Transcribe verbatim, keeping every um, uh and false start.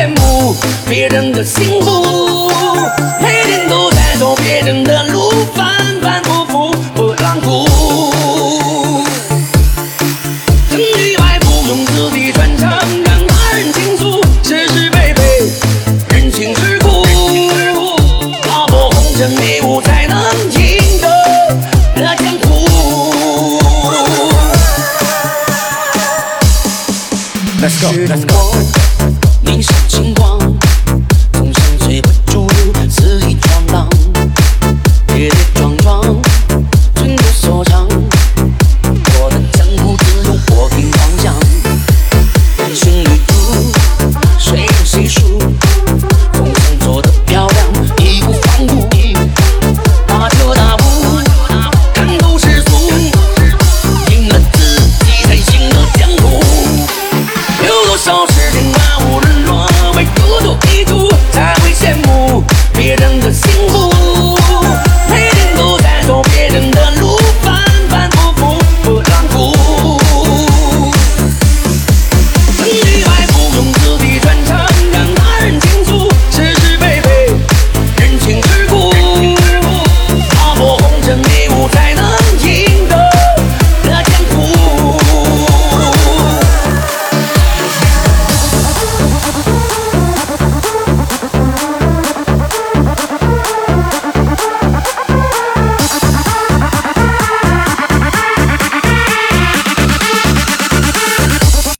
羡慕别人的幸福，每天都在走别人的路，反反复复不让步。真以为不用自己传承，让他人倾诉，是是非非，人情世故。踏破红尘迷雾，才能赢得这江湖。Let's go, let's go.